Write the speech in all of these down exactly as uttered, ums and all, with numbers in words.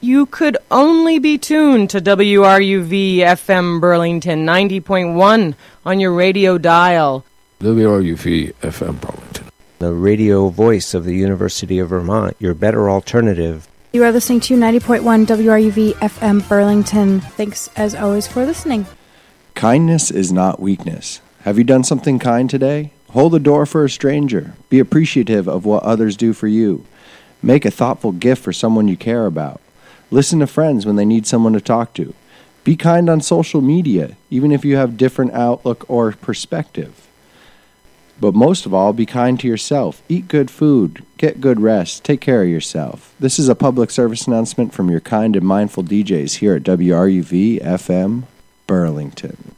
you could only be tuned to W R U V F M Burlington ninety point one on your radio dial. W R U V F M Burlington, the radio voice of the University of Vermont, your better alternative. You are listening to ninety point one W R U V F M Burlington. Thanks, as always, for listening. Kindness is not weakness. Have you done something kind today? Hold the door for a stranger. Be appreciative of what others do for you. Make a thoughtful gift for someone you care about. Listen to friends when they need someone to talk to. Be kind on social media, even if you have different outlook or perspective. But most of all, be kind to yourself. Eat good food. Get good rest. Take care of yourself. This is a public service announcement from your kind and mindful D Js here at W R U V F M Burlington.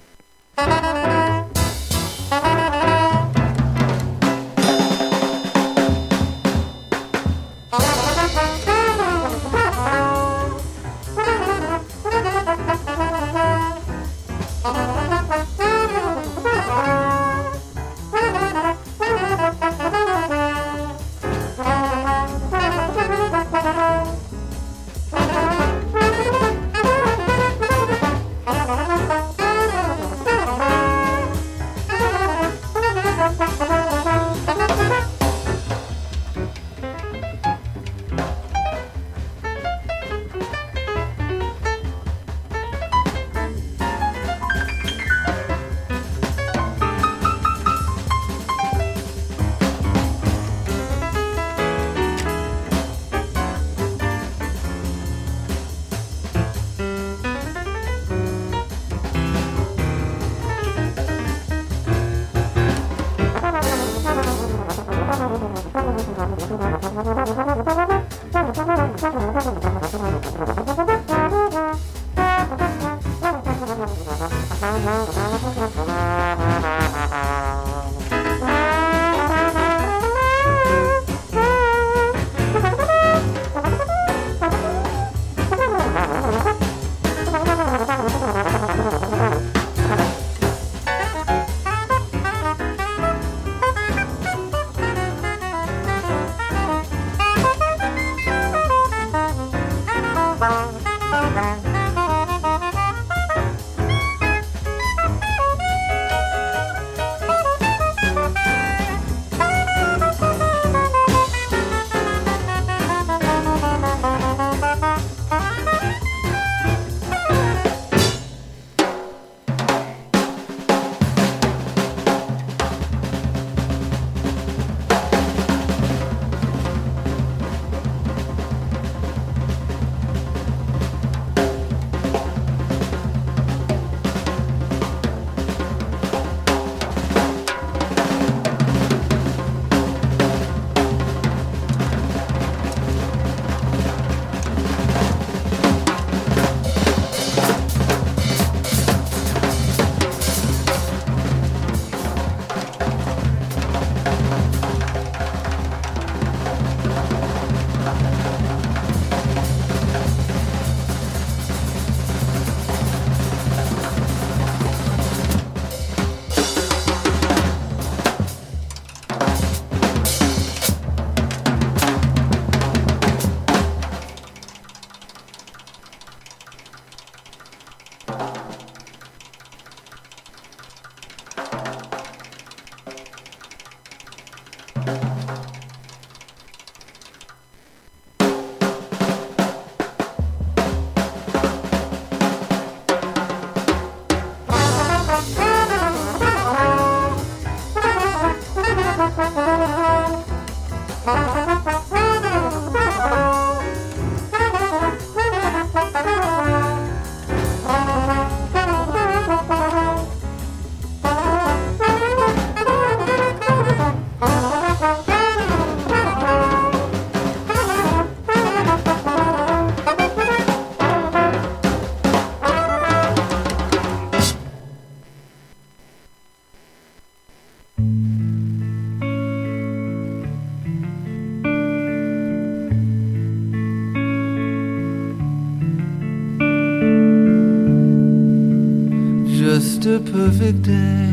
Just a perfect day.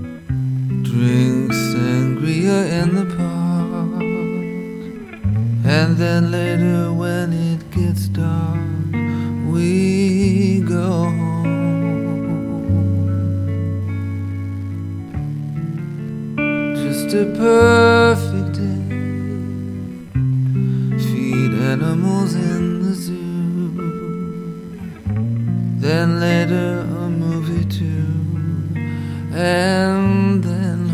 Drink sangria in the park. And then later when it gets dark, we go home. Just a perfect day. Feed animals in the zoo. Then later a movie too. And then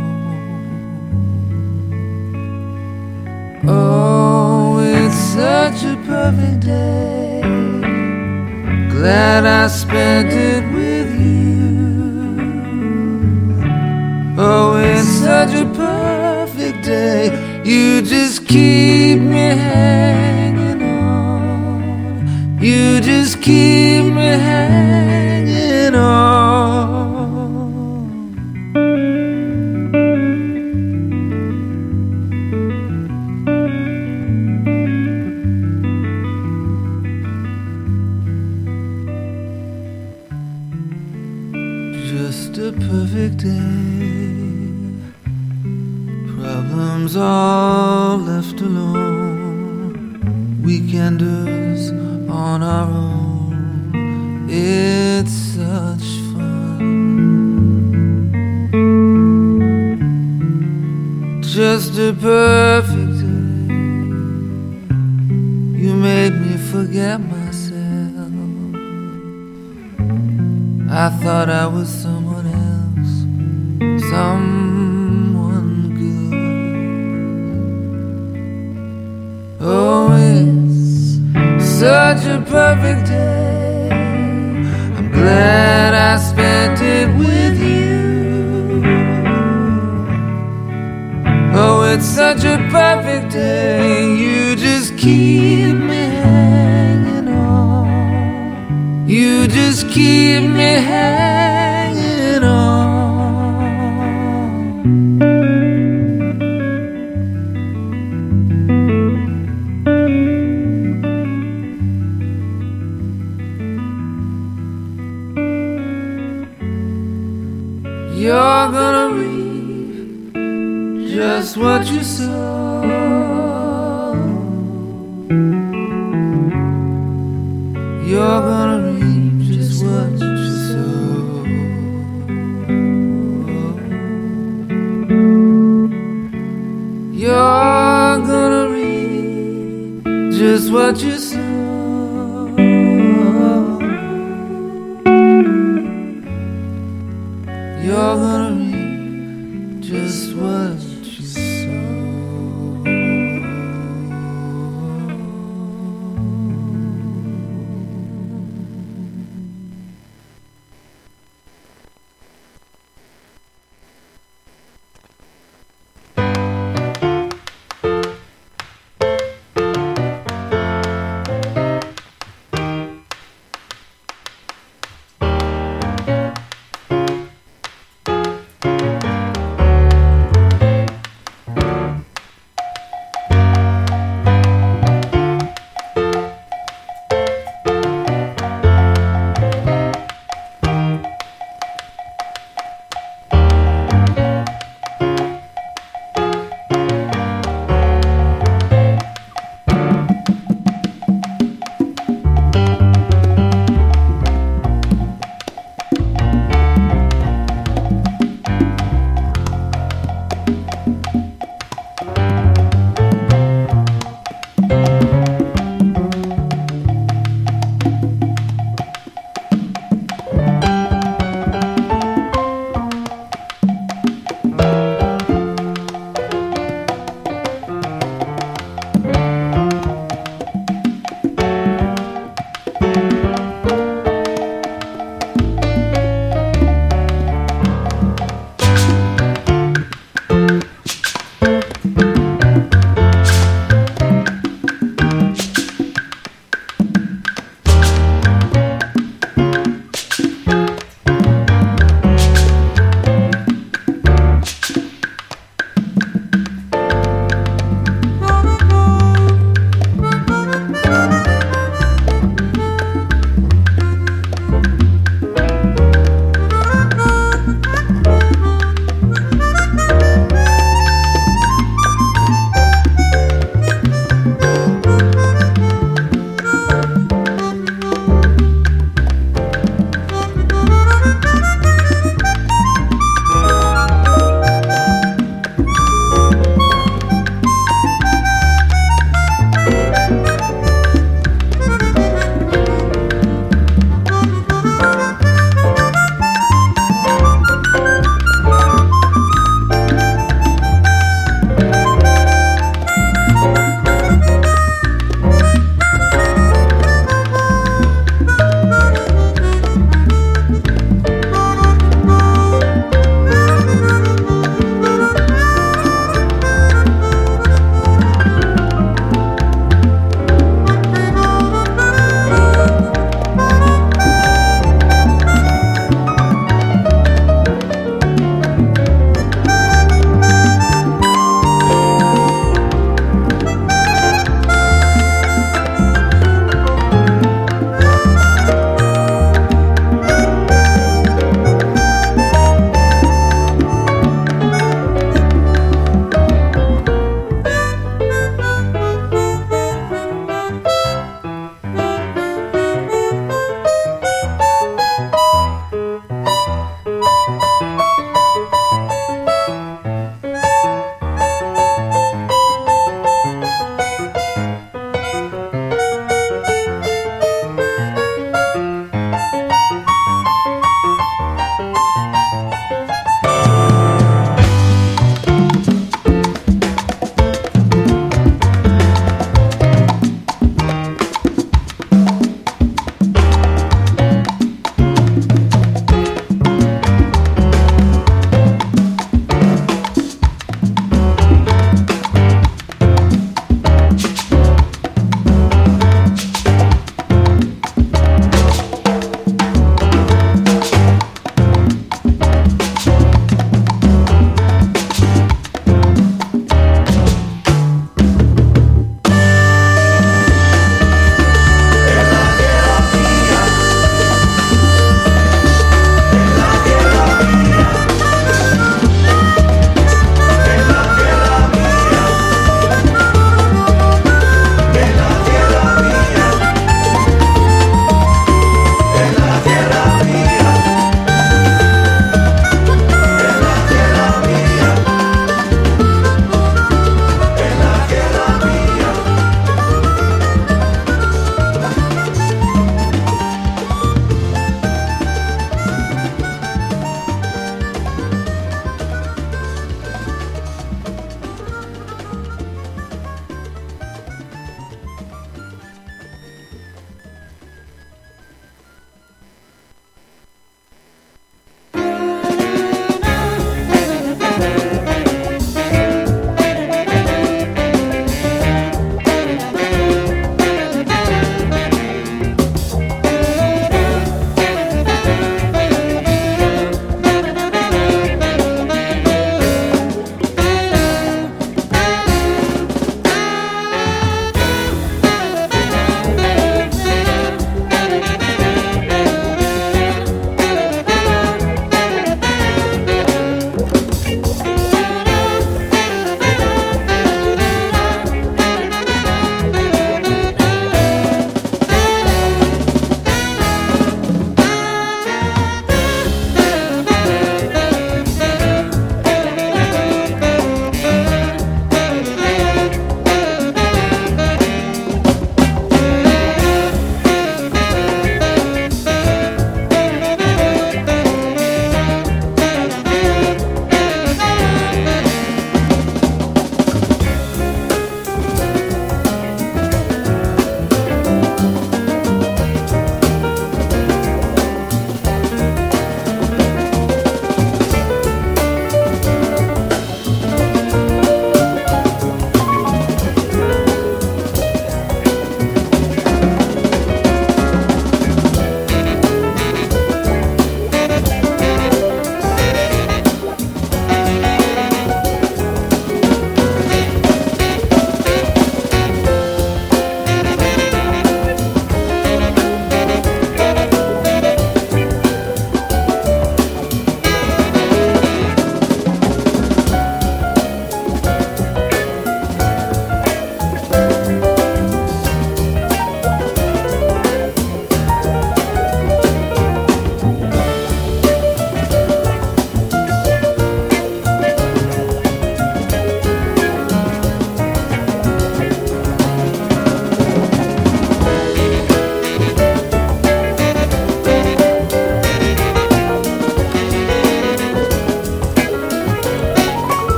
home. Oh, it's such a perfect day. Glad I spent it with you. Oh, it's such a perfect day. You just keep me hanging on. You just keep me hanging on. Just a perfect day. Problems all left alone. Weekenders on our own. It's such fun. Just a perfect day. You made me forget myself. I thought I was someone else, someone good. Oh, it's such a perfect day. I'm glad I spent it with you. Oh, it's such a perfect day. You just keep me hanging on. You just keep me hanging on. You're gonna reap just what you sow. You're gonna reap just what you sow. You're gonna reap just what you sow. You're gonna reap just what